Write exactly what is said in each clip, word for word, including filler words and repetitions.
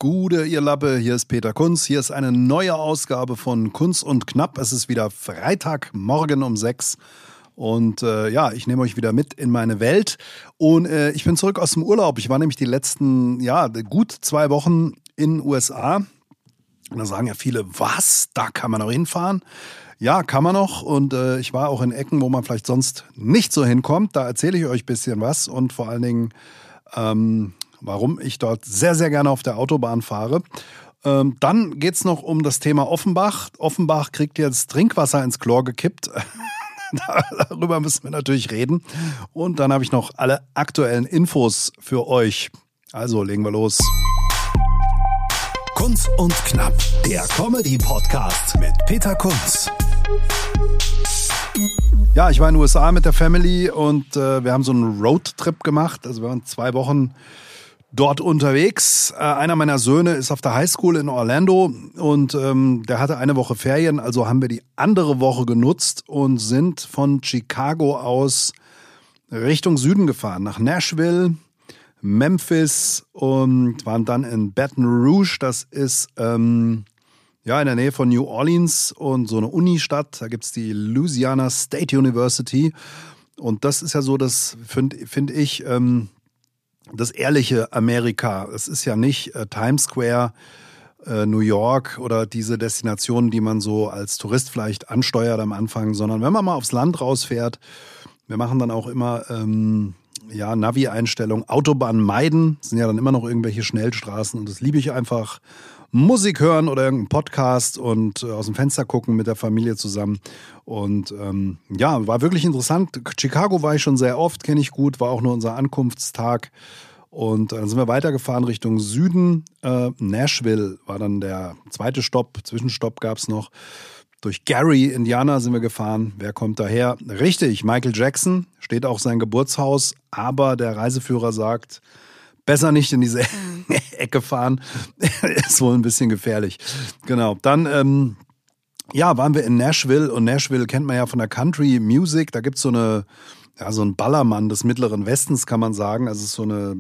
Gude, ihr Lappe, hier ist Peter Kunz. Hier ist eine neue Ausgabe von Kunz und Knapp. Es ist wieder Freitagmorgen um sechs. Und äh, ja, ich nehme euch wieder mit in meine Welt. Und äh, ich bin zurück aus dem Urlaub. Ich war nämlich die letzten, ja, gut zwei Wochen in den U S A. Und da sagen ja viele, was, da kann man noch hinfahren? Ja, kann man noch. Und äh, ich war auch in Ecken, wo man vielleicht sonst nicht so hinkommt. Da erzähle ich euch ein bisschen was. Und vor allen Dingen, ähm, warum ich dort sehr, sehr gerne auf der Autobahn fahre. Ähm, dann geht's noch um das Thema Offenbach. Offenbach kriegt jetzt Trinkwasser ins Chlor gekippt. Darüber müssen wir natürlich reden. Und dann habe ich noch alle aktuellen Infos für euch. Also legen wir los. Kunz und Knapp, der Comedy-Podcast mit Peter Kunz. Ja, ich war in den U S A mit der Family und äh, wir haben so einen Roadtrip gemacht. Also wir waren zwei Wochen dort unterwegs. Äh, einer meiner Söhne ist auf der Highschool in Orlando und ähm, der hatte eine Woche Ferien, also haben wir die andere Woche genutzt und sind von Chicago aus Richtung Süden gefahren, nach Nashville, Memphis und waren dann in Baton Rouge. Das ist ähm, ja in der Nähe von New Orleans und so eine Unistadt. Da gibt's die Louisiana State University und das ist ja so, das finde find ich ähm, das ehrliche Amerika. Es ist ja nicht äh, Times Square, äh, New York oder diese Destinationen, die man so als Tourist vielleicht ansteuert am Anfang, sondern wenn man mal aufs Land rausfährt, wir machen dann auch immer ähm, ja, Navi-Einstellung, Autobahn meiden, das sind ja dann immer noch irgendwelche Schnellstraßen und das liebe ich einfach. Musik hören oder irgendeinen Podcast und äh, aus dem Fenster gucken mit der Familie zusammen. Und ähm, ja, war wirklich interessant. Chicago war ich schon sehr oft, kenne ich gut, war auch nur unser Ankunftstag. Und dann sind wir weitergefahren Richtung Süden. Äh, Nashville war dann der zweite Stopp, Zwischenstopp gab es noch. Durch Gary, Indiana sind wir gefahren. Wer kommt daher? Richtig, Michael Jackson, steht auch sein Geburtshaus. Aber der Reiseführer sagt, besser nicht in diese Ecke fahren. Ist wohl ein bisschen gefährlich. Genau. Dann, ähm, ja, waren wir in Nashville. Und Nashville kennt man ja von der Country Music. Da gibt's so eine, ja, so ein Ballermann des Mittleren Westens, kann man sagen. Also es ist so eine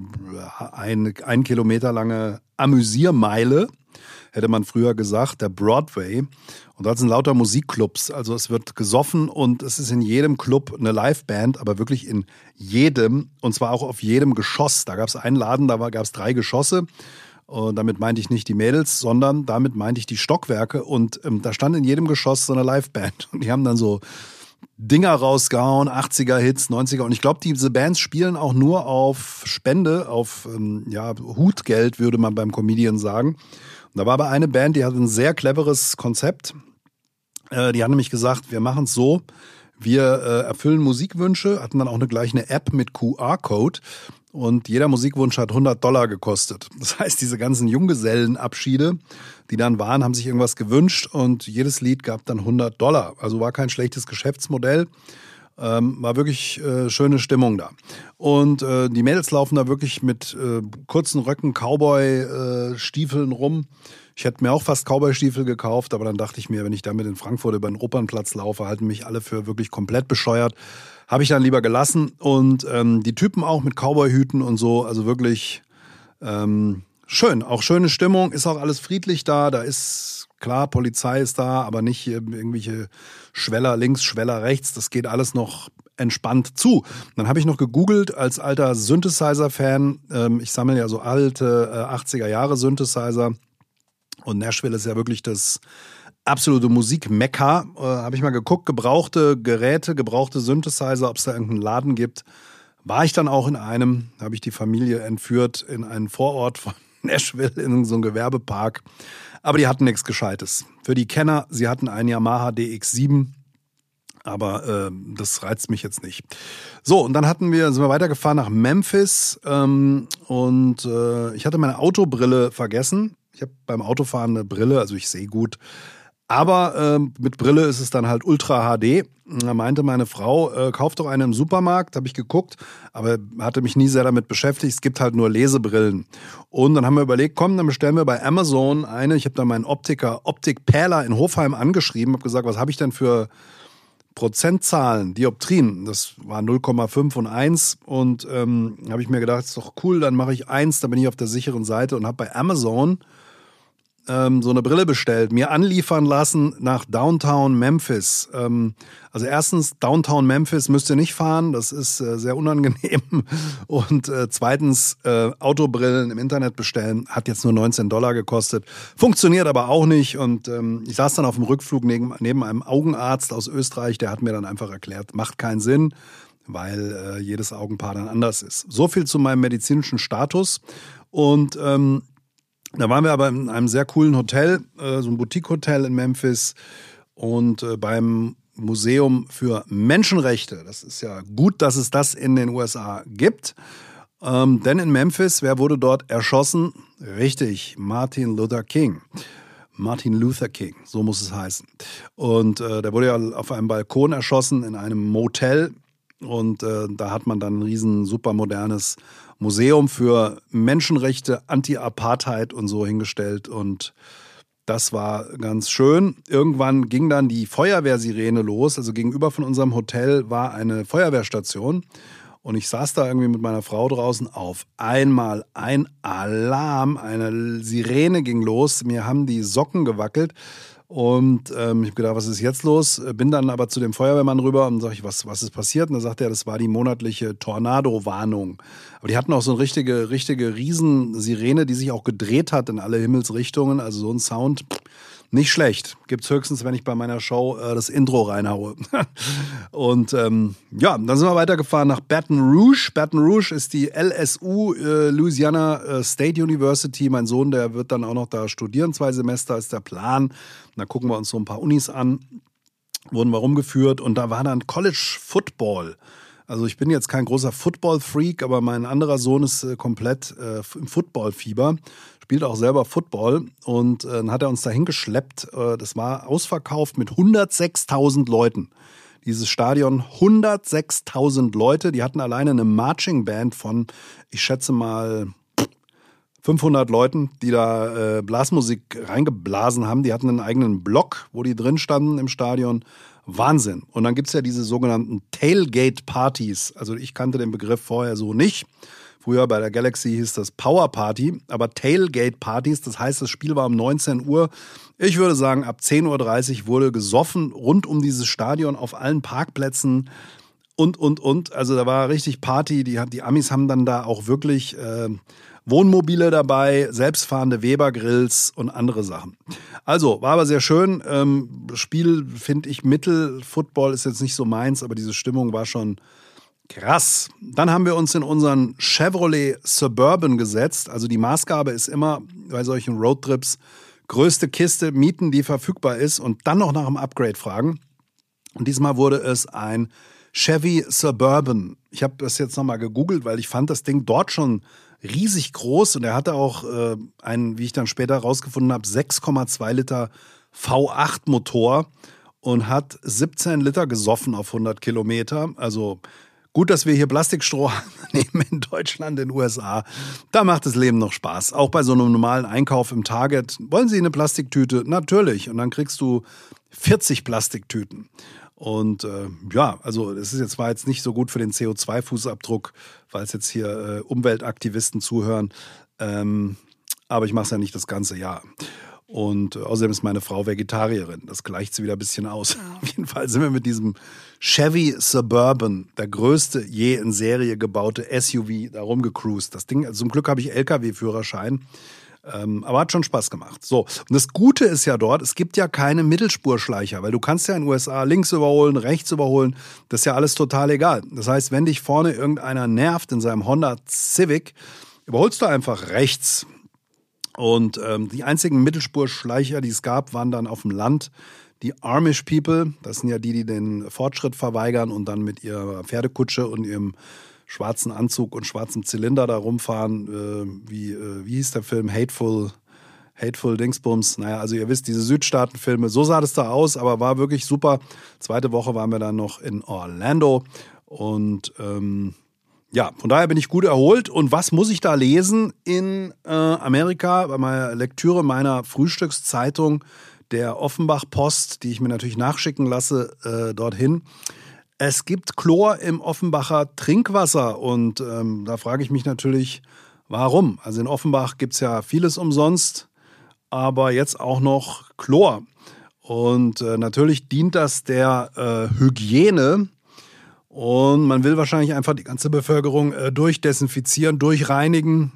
ein, ein Kilometer lange Amüsiermeile, hätte man früher gesagt, der Broadway. Und da sind lauter Musikclubs. Also es wird gesoffen und es ist in jedem Club eine Liveband, aber wirklich in jedem. Und zwar auch auf jedem Geschoss. Da gab es einen Laden, da gab es drei Geschosse. Und damit meinte ich nicht die Mädels, sondern damit meinte ich die Stockwerke. Und ähm, da stand in jedem Geschoss so eine Liveband. Und die haben dann so Dinger rausgehauen, achtziger-Hits, neunziger. Und ich glaube, diese Bands spielen auch nur auf Spende, auf ähm, ja, Hutgeld, würde man beim Comedian sagen. Und da war aber eine Band, die hat ein sehr cleveres Konzept. Äh, die hat nämlich gesagt, wir machen es so, wir äh, erfüllen Musikwünsche, hatten dann auch eine, gleich eine App mit Q R-Code und jeder Musikwunsch hat hundert Dollar gekostet. Das heißt, diese ganzen Junggesellenabschiede, die dann waren, haben sich irgendwas gewünscht und jedes Lied gab dann hundert Dollar. Also war kein schlechtes Geschäftsmodell. Ähm, war wirklich äh, schöne Stimmung da. Und äh, die Mädels laufen da wirklich mit äh, kurzen Röcken, Cowboy-Stiefeln äh, rum. Ich hätte mir auch fast Cowboy-Stiefel gekauft, aber dann dachte ich mir, wenn ich damit in Frankfurt über den Opernplatz laufe, halten mich alle für wirklich komplett bescheuert. Habe ich dann lieber gelassen. Und ähm, die Typen auch mit Cowboy-Hüten und so, also wirklich ähm, schön. Auch schöne Stimmung, ist auch alles friedlich da. Da ist, klar, Polizei ist da, aber nicht irgendwelche Schweller links, Schweller rechts. Das geht alles noch entspannt zu. Dann habe ich noch gegoogelt als alter Synthesizer-Fan. Ähm, ich sammle ja so alte äh, achtziger-Jahre-Synthesizer. Und Nashville ist ja wirklich das absolute Musik-Mekka. Äh, habe ich mal geguckt, gebrauchte Geräte, gebrauchte Synthesizer, ob es da irgendeinen Laden gibt. War ich dann auch in einem, habe ich die Familie entführt in einen Vorort von Nashville, in so einen Gewerbepark. Aber die hatten nichts Gescheites. Für die Kenner, sie hatten einen Yamaha D X sieben, aber äh, das reizt mich jetzt nicht. So, und dann hatten wir, sind wir weitergefahren nach Memphis ähm, und äh, ich hatte meine Autobrille vergessen. Ich habe beim Autofahren eine Brille, also ich sehe gut. Aber äh, mit Brille ist es dann halt Ultra H D. Da meinte meine Frau, äh, kauf doch eine im Supermarkt. Habe ich geguckt, aber hatte mich nie sehr damit beschäftigt. Es gibt halt nur Lesebrillen. Und dann haben wir überlegt, komm, dann bestellen wir bei Amazon eine. Ich habe dann meinen Optiker Optik Perla in Hofheim angeschrieben, habe gesagt, was habe ich denn für Prozentzahlen, Dioptrien, das war null Komma fünf und eins und ähm, habe ich mir gedacht, ist doch cool, dann mache ich eins, dann bin ich auf der sicheren Seite und habe bei Amazon ähm, so eine Brille bestellt, mir anliefern lassen nach Downtown Memphis. Ähm, also erstens, Downtown Memphis müsst ihr nicht fahren, das ist äh, sehr unangenehm und äh, zweitens, äh, Autobrillen im Internet bestellen, hat jetzt nur neunzehn Dollar gekostet, funktioniert aber auch nicht und ähm, ich saß dann auf dem Rückflug neben, neben einem Augenarzt aus Österreich, der hat mir dann einfach erklärt, macht keinen Sinn, weil äh, jedes Augenpaar dann anders ist. So viel zu meinem medizinischen Status und ähm, da waren wir aber in einem sehr coolen Hotel, äh, so ein Boutique-Hotel in Memphis und äh, beim Museum für Menschenrechte. Das ist ja gut, dass es das in den U S A gibt. Ähm, denn in Memphis, wer wurde dort erschossen? Richtig, Martin Luther King. Martin Luther King, so muss es heißen. Und äh, der wurde ja auf einem Balkon erschossen in einem Motel. Und äh, da hat man dann ein riesen supermodernes Museum für Menschenrechte, Anti-Apartheid und so hingestellt. Und das war ganz schön. Irgendwann ging dann die Feuerwehrsirene los. Also gegenüber von unserem Hotel war eine Feuerwehrstation. Und ich saß da irgendwie mit meiner Frau draußen. Auf einmal ein Alarm, eine Sirene ging los. Mir haben die Socken gewackelt. Und ähm, ich habe gedacht, was ist jetzt los? Bin dann aber zu dem Feuerwehrmann rüber und sage ich, was, was ist passiert? Und da sagt er, das war die monatliche Tornado-Warnung. Aber die hatten auch so eine richtige, richtige Riesensirene, die sich auch gedreht hat in alle Himmelsrichtungen. Also so ein Sound, pff, nicht schlecht. Gibt's höchstens, wenn ich bei meiner Show äh, das Intro reinhaue. Und ähm, ja, dann sind wir weitergefahren nach Baton Rouge. Baton Rouge ist die L S U, äh, Louisiana äh, State University. Mein Sohn, der wird dann auch noch da studieren. Zwei Semester ist der Plan. Da gucken wir uns so ein paar Unis an. Wurden wir rumgeführt und da war dann College Football. Also ich bin jetzt kein großer Football-Freak, aber mein anderer Sohn ist äh, komplett äh, im Football-Fieber, spielt auch selber Football und äh, dann hat er uns dahin geschleppt. Äh, das war ausverkauft mit hundertsechstausend Leuten. Dieses Stadion, hundertsechstausend Leute, die hatten alleine eine Marching Band von, ich schätze mal, fünfhundert Leuten, die da äh, Blasmusik reingeblasen haben. Die hatten einen eigenen Block, wo die drin standen im Stadion. Wahnsinn. Und dann gibt's ja diese sogenannten Tailgate-Partys. Also ich kannte den Begriff vorher so nicht. Früher bei der Galaxy hieß das Power Party. Aber Tailgate-Partys, das heißt, das Spiel war um neunzehn Uhr. Ich würde sagen, ab zehn Uhr dreißig wurde gesoffen rund um dieses Stadion auf allen Parkplätzen. Und, und, und. Also da war richtig Party. Die, die Amis haben dann da auch wirklich äh, Wohnmobile dabei, selbstfahrende Weber-Grills und andere Sachen. Also, war aber sehr schön. Ähm, Spiel finde ich mittel. Football ist jetzt nicht so meins, aber diese Stimmung war schon krass. Dann haben wir uns in unseren Chevrolet Suburban gesetzt. Also die Maßgabe ist immer bei solchen Roadtrips, größte Kiste mieten, die verfügbar ist und dann noch nach dem Upgrade fragen. Und diesmal wurde es ein Chevy Suburban. Ich habe das jetzt nochmal gegoogelt, weil ich fand das Ding dort schon riesig groß und er hatte auch äh, einen, wie ich dann später rausgefunden habe, sechs Komma zwei Liter V acht Motor und hat siebzehn Liter gesoffen auf hundert Kilometer. Also gut, dass wir hier Plastikstroh nehmen in Deutschland, in den U S A. Da macht das Leben noch Spaß. Auch bei so einem normalen Einkauf im Target. Wollen Sie eine Plastiktüte? Natürlich. Und dann kriegst du vierzig Plastiktüten. Und äh, ja, also es ist jetzt zwar jetzt nicht so gut für den C O zwei Fußabdruck, weil es jetzt hier äh, Umweltaktivisten zuhören, ähm, aber ich mache es ja nicht das ganze Jahr. Und äh, außerdem ist meine Frau Vegetarierin, das gleicht sie wieder ein bisschen aus. Auf jeden Fall sind wir mit diesem Chevy Suburban, der größte je in Serie gebaute S U V, da rumgecruised. Das Ding, also zum Glück habe ich L K W-Führerschein. Ähm, aber hat schon Spaß gemacht. So, und das Gute ist ja dort, es gibt ja keine Mittelspurschleicher, weil du kannst ja in den U S A links überholen, rechts überholen, das ist ja alles total egal. Das heißt, wenn dich vorne irgendeiner nervt in seinem Honda Civic, überholst du einfach rechts. Und ähm, die einzigen Mittelspurschleicher, die es gab, waren dann auf dem Land die Amish People. Das sind ja die, die den Fortschritt verweigern und dann mit ihrer Pferdekutsche und ihrem schwarzen Anzug und schwarzen Zylinder da rumfahren, äh, wie, äh, wie hieß der Film? Hateful, Hateful Dingsbums. Naja, also ihr wisst, diese Südstaatenfilme, so sah das da aus, aber war wirklich super. Zweite Woche waren wir dann noch in Orlando und ähm, ja, von daher bin ich gut erholt. Und was muss ich da lesen in äh, Amerika? Bei meiner Lektüre meiner Frühstückszeitung, der Offenbach-Post, die ich mir natürlich nachschicken lasse, äh, dorthin. Es gibt Chlor im Offenbacher Trinkwasser und ähm, da frage ich mich natürlich, warum? Also in Offenbach gibt es ja vieles umsonst, aber jetzt auch noch Chlor. Und äh, natürlich dient das der äh, Hygiene und man will wahrscheinlich einfach die ganze Bevölkerung äh, durchdesinfizieren, durchreinigen.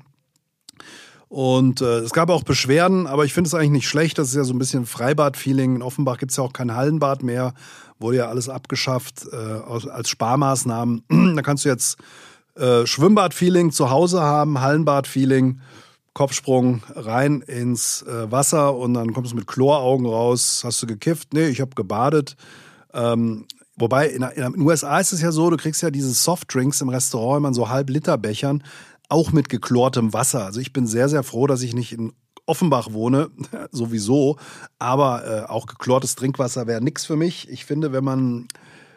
Und äh, es gab auch Beschwerden, aber ich finde es eigentlich nicht schlecht. Das ist ja so ein bisschen Freibad-Feeling. In Offenbach gibt es ja auch kein Hallenbad mehr. Wurde ja alles abgeschafft äh, als Sparmaßnahmen. Da kannst du jetzt äh, Schwimmbad-Feeling zu Hause haben, Hallenbad-Feeling, Kopfsprung rein ins äh, Wasser und dann kommst du mit Chloraugen raus. Hast du gekifft? Nee, ich habe gebadet. Ähm, wobei in, in den U S A ist es ja so, du kriegst ja diese Softdrinks im Restaurant immer in so Halb-Liter-Bechern, auch mit geklortem Wasser. Also ich bin sehr, sehr froh, dass ich nicht in Offenbach wohne, sowieso. Aber äh, auch geklortes Trinkwasser wäre nix für mich. Ich finde, wenn man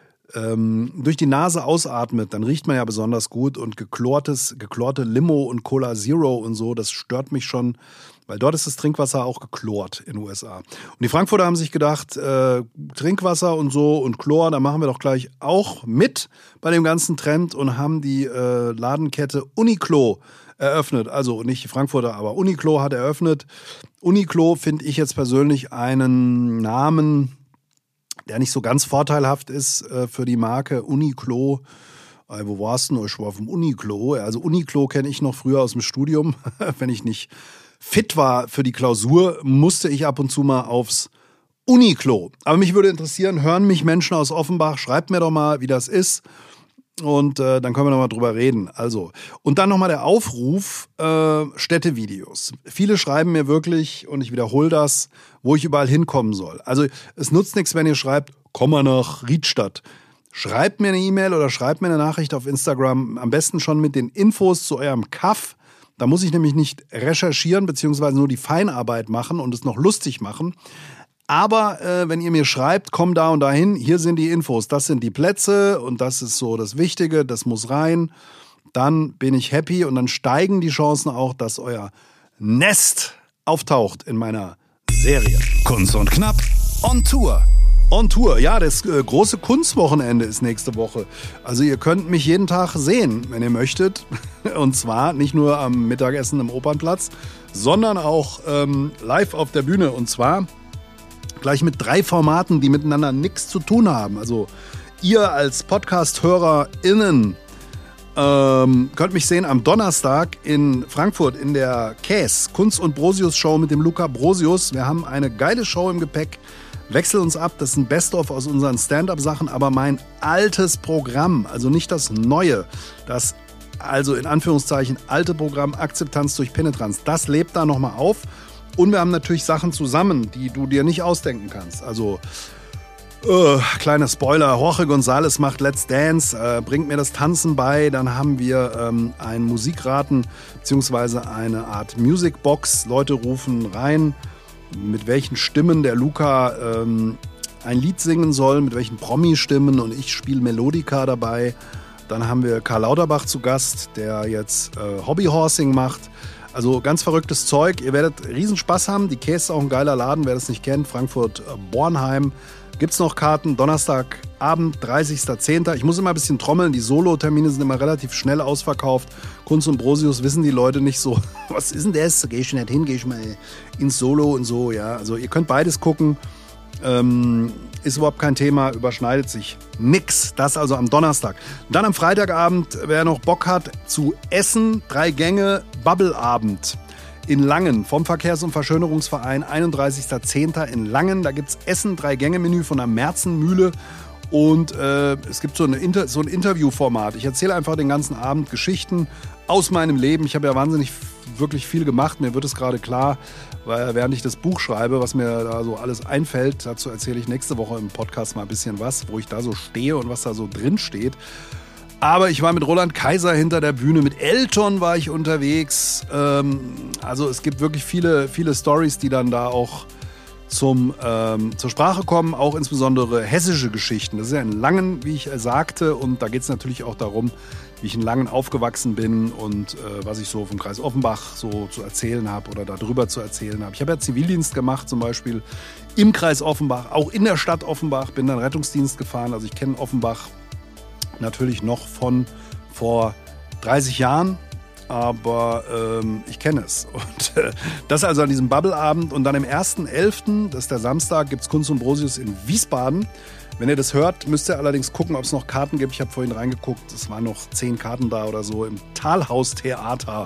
ähm, durch die Nase ausatmet, dann riecht man ja besonders gut. Und geklortes, geklorte Limo und Cola Zero und so, das stört mich schon. Weil dort ist das Trinkwasser auch geklort in den U S A. Und die Frankfurter haben sich gedacht, äh, Trinkwasser und so und Chlor, da machen wir doch gleich auch mit bei dem ganzen Trend und haben die äh, Ladenkette Uniqlo eröffnet. Also nicht die Frankfurter, aber Uniqlo hat eröffnet. Uniqlo finde ich jetzt persönlich einen Namen, der nicht so ganz vorteilhaft ist äh, für die Marke Uniqlo. Äh, wo warst du denn? Ich war auf dem Uniqlo. Also Uniqlo kenne ich noch früher aus dem Studium, wenn ich nicht fit war für die Klausur, musste ich ab und zu mal aufs Uniqlo. Aber mich würde interessieren, hören mich Menschen aus Offenbach, schreibt mir doch mal, wie das ist. Und äh, dann können wir noch mal drüber reden. Also, und dann noch mal der Aufruf, äh, Städtevideos. Viele schreiben mir wirklich, und ich wiederhole das, wo ich überall hinkommen soll. Also es nutzt nichts, wenn ihr schreibt, komm mal nach Riedstadt. Schreibt mir eine E-Mail oder schreibt mir eine Nachricht auf Instagram, am besten schon mit den Infos zu eurem Kaff. Da muss ich nämlich nicht recherchieren, beziehungsweise nur die Feinarbeit machen und es noch lustig machen. Aber äh, wenn ihr mir schreibt, komm da und dahin, hier sind die Infos, das sind die Plätze und das ist so das Wichtige, das muss rein, dann bin ich happy und dann steigen die Chancen auch, dass euer Nest auftaucht in meiner Serie. Kunst und Knapp on Tour. On Tour, ja, das äh, große Kunstwochenende ist nächste Woche. Also ihr könnt mich jeden Tag sehen, wenn ihr möchtet. Und zwar nicht nur am Mittagessen im Opernplatz, sondern auch ähm, live auf der Bühne. Und zwar gleich mit drei Formaten, die miteinander nichts zu tun haben. Also ihr als Podcast-HörerInnen ähm, könnt mich sehen am Donnerstag in Frankfurt in der K E S, Kunst- und Brosius-Show mit dem Luca Brosius. Wir haben eine geile Show im Gepäck. Wechsel uns ab, das ist ein Best-of aus unseren Stand-Up-Sachen, aber mein altes Programm, also nicht das neue, das also in Anführungszeichen alte Programm Akzeptanz durch Penetranz, das lebt da nochmal auf. Und wir haben natürlich Sachen zusammen, die du dir nicht ausdenken kannst. Also, äh, kleiner Spoiler, Jorge González macht Let's Dance, äh, bringt mir das Tanzen bei. Dann haben wir ähm, ein Musikraten, beziehungsweise eine Art Musicbox. Leute rufen rein, mit welchen Stimmen der Luca ähm, ein Lied singen soll, mit welchen Promi-Stimmen und ich spiele Melodika dabei. Dann haben wir Karl Lauterbach zu Gast, der jetzt äh, Hobbyhorsing macht. Also ganz verrücktes Zeug. Ihr werdet riesen Spaß haben. Die K E S ist auch ein geiler Laden, wer das nicht kennt. Frankfurt-Bornheim. Gibt's noch Karten? Donnerstagabend, dreißigster zehnter Ich muss immer ein bisschen trommeln. Die Solo-Termine sind immer relativ schnell ausverkauft. Kunst und Brosius wissen die Leute nicht so. Was ist denn das? Geh ich nicht hin, geh ich mal ins Solo und so. Ja, also ihr könnt beides gucken. Ähm, ist überhaupt kein Thema, überschneidet sich nix. Das also am Donnerstag. Dann am Freitagabend, wer noch Bock hat zu essen, drei Gänge Bubbleabend in Langen vom Verkehrs- und Verschönerungsverein, einunddreißigster zehnter in Langen. Da gibt's Essen, drei Gänge Menü von der Märzenmühle und äh, es gibt so, eine Inter- so ein Interviewformat. Ich erzähle einfach den ganzen Abend Geschichten aus meinem Leben. Ich habe ja wahnsinnig wirklich viel gemacht. Mir wird es gerade klar, weil während ich das Buch schreibe, was mir da so alles einfällt, dazu erzähle ich nächste Woche im Podcast mal ein bisschen was, wo ich da so stehe und was da so drin steht. Aber ich war mit Roland Kaiser hinter der Bühne, mit Elton war ich unterwegs. Ähm, also es gibt wirklich viele, viele Storys, die dann da auch zum, ähm, zur Sprache kommen, auch insbesondere hessische Geschichten. Das ist ja in Langen, wie ich sagte, und da geht es natürlich auch darum, wie ich in Langen aufgewachsen bin und äh, was ich so vom Kreis Offenbach so zu erzählen habe oder darüber zu erzählen habe. Ich habe ja Zivildienst gemacht, zum Beispiel im Kreis Offenbach, auch in der Stadt Offenbach, bin dann Rettungsdienst gefahren. Also ich kenne Offenbach natürlich noch von vor dreißig Jahren, aber ähm, ich kenne es. Und äh, das also an diesem Bubbleabend und dann im ersten elften, das ist der Samstag, gibt es Kunst und Brosius in Wiesbaden. Wenn ihr das hört, müsst ihr allerdings gucken, ob es noch Karten gibt. Ich habe vorhin reingeguckt, es waren noch zehn Karten da oder so im Talhaus-Theater.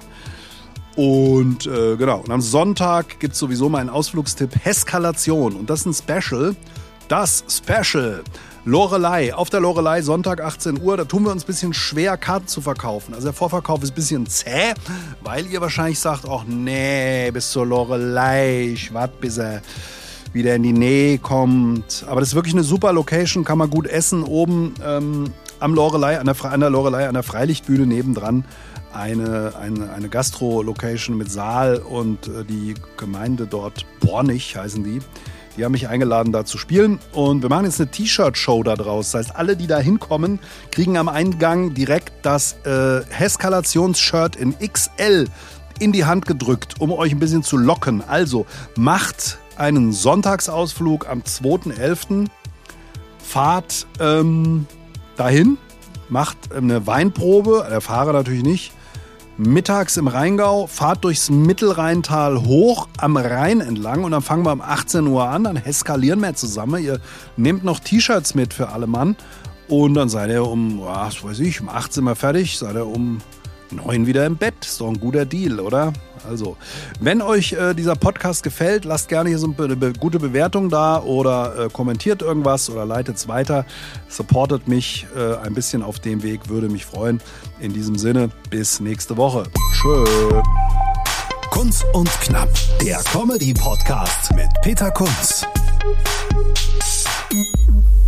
Und äh, genau, und am Sonntag gibt es sowieso meinen Ausflugstipp Heskalation. Und das ist ein Special, das Special Loreley, auf der Loreley, Sonntag achtzehn Uhr, da tun wir uns ein bisschen schwer, Karten zu verkaufen. Also der Vorverkauf ist ein bisschen zäh, weil ihr wahrscheinlich sagt, ach nee, bis zur Loreley, ich warte, bis er wieder in die Nähe kommt. Aber das ist wirklich eine super Location, kann man gut essen, oben ähm, am Loreley, an der, an der Loreley, an der Freilichtbühne nebendran. Eine, eine, eine Gastro-Location mit Saal und äh, die Gemeinde dort, Bornig heißen die, die haben mich eingeladen, da zu spielen. Und wir machen jetzt eine T-Shirt-Show da draus. Das heißt, alle, die da hinkommen, kriegen am Eingang direkt das äh, Heskalations-Shirt in X L in die Hand gedrückt, um euch ein bisschen zu locken. Also macht einen Sonntagsausflug am zweiten elften Fahrt ähm, dahin, macht eine Weinprobe, der Fahrer natürlich nicht, mittags im Rheingau, fahrt durchs Mittelrheintal hoch am Rhein entlang und dann fangen wir um achtzehn Uhr an, dann eskalieren wir zusammen. Ihr nehmt noch T-Shirts mit für alle Mann und dann seid ihr um, was weiß ich, um achtzehn Uhr fertig, seid ihr um neun wieder im Bett. Ist doch ein guter Deal, oder? Also, wenn euch äh, dieser Podcast gefällt, lasst gerne hier so eine be- gute Bewertung da oder äh, kommentiert irgendwas oder leitet es weiter. Supportet mich äh, ein bisschen auf dem Weg, würde mich freuen. In diesem Sinne, bis nächste Woche. Tschö. Kunz und Knapp, der Comedy-Podcast mit Peter Kunz.